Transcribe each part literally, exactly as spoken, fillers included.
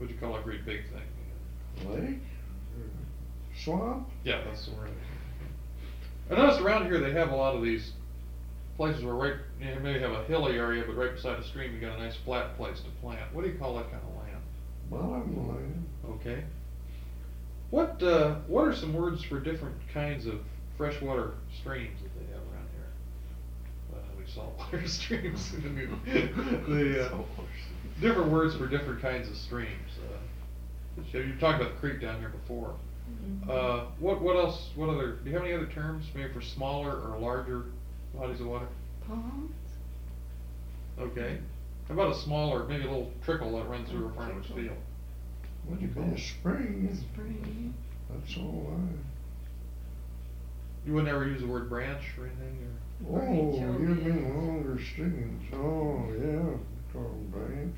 What'd you call a great big thing? Lake? Swamp? Yeah, that's the word. I noticed around here they have a lot of these places where right, you know, maybe have a hilly area, but right beside a stream you got a nice flat place to plant. What do you call that kind of land? Bottomland. Okay. What uh, what are some words for different kinds of freshwater streams that they have around here? Well, we saltwater streams. the uh, different words for different kinds of streams. Uh, so you talked about the creek down here before. Mm-hmm. Uh, what what else? What other? Do you have any other terms, maybe for smaller or larger bodies of water? Ponds? Okay. How about a smaller, maybe a little trickle that runs through a farmer's Trickle. field? Would it be a spring? Spring. That's all I. You would never use the word branch or anything, or Oh, Branch, oh, you mean yes. longer streams? Oh, yeah, call them branch.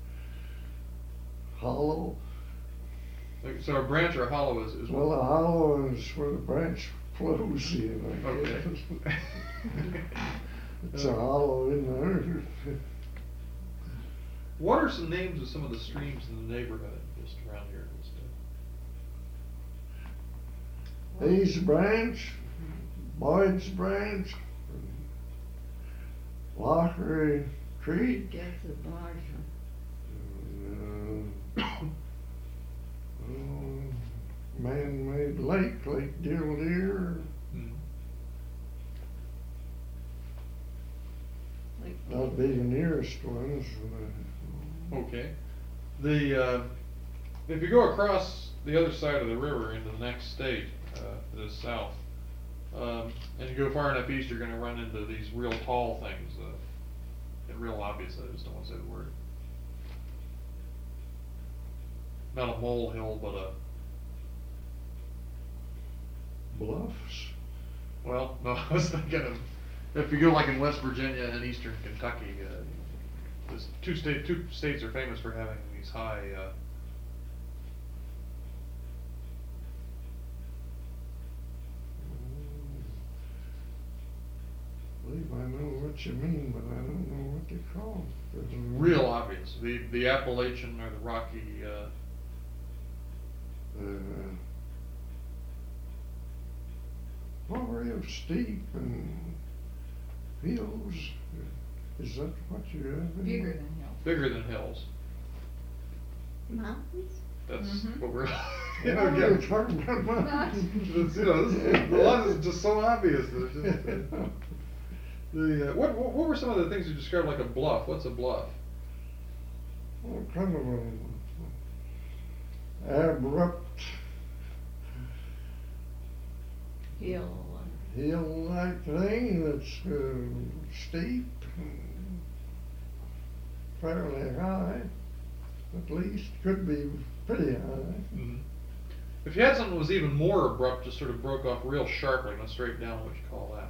uh, Hollow. like, so a branch or a hollow is, is Well, a hollow is where the branch flows in, I Okay. guess. It's a hollow in the earth. What are some names of some of the streams in the neighborhood just around here? Hayes Branch, Boyd's Branch, Lockery Creek, Gets a bottom. uh, oh, man-made lake, Lake Dill Deer. Hmm. Like That'd be the nearest ones. Okay. The uh, if you go across the other side of the river into the next state, uh, that is south, um, and you go far enough east, you're going to run into these real tall things. Uh, and real obvious. I just don't want to say the word. Not a molehill, but a Bluffs. well. No, I was thinking of if you go like in West Virginia and eastern Kentucky. Uh, There's two state two states are famous for having these high. Uh, I believe I know what you mean, but I don't know what they call them. real obvious. The the Appalachian or the Rocky. Uh, Uh, well, real steep and hills. Is that what you have? in bigger mind? than hills. bigger than hills. Mountains? That's Mhm. what we're. you Yeah, know, we're again, talking about mountains. it's, you know, this is, the one is just so obvious. That it's just, uh, the uh, what, what what were some of the things you described like a bluff? What's a bluff? Well, kind of an abrupt Hill. hill-like thing that's uh, steep, and fairly high. At least could be pretty high. Mm-hmm. If you had something that was even more abrupt, just sort of broke off real sharply, not straight down, what would you call that?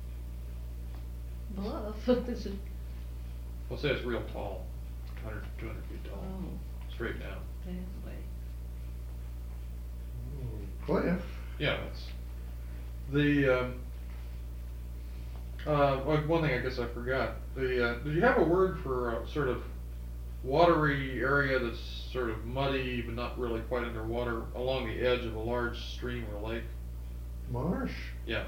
Bluff. Is it- We'll say it's real tall, one hundred, two hundred feet tall, Oh, straight down. that way. Cliff. Yeah, that's the. Um, uh, well, one thing I guess I forgot. The uh, did you have a word for a sort of watery area that's sort of muddy but not really quite underwater along the edge of a large stream or lake? Marsh. Yeah.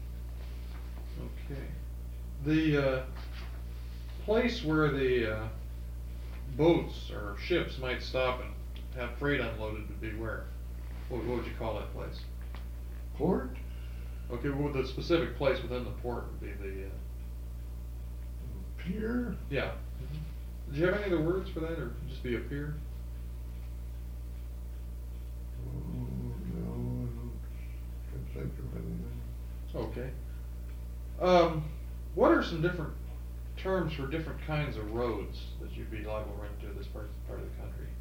Okay. The uh, place where the uh, boats or ships might stop and have freight unloaded would be where? What, what would you call that place? Port. Okay, well, the specific place within the port would be the, uh, Pier. yeah. Did you have any other words for that, or just be a pier? Oh, no, I don't can't think of anything. Okay. Um, what are some different terms for different kinds of roads that you'd be liable to run into this part, part of the country?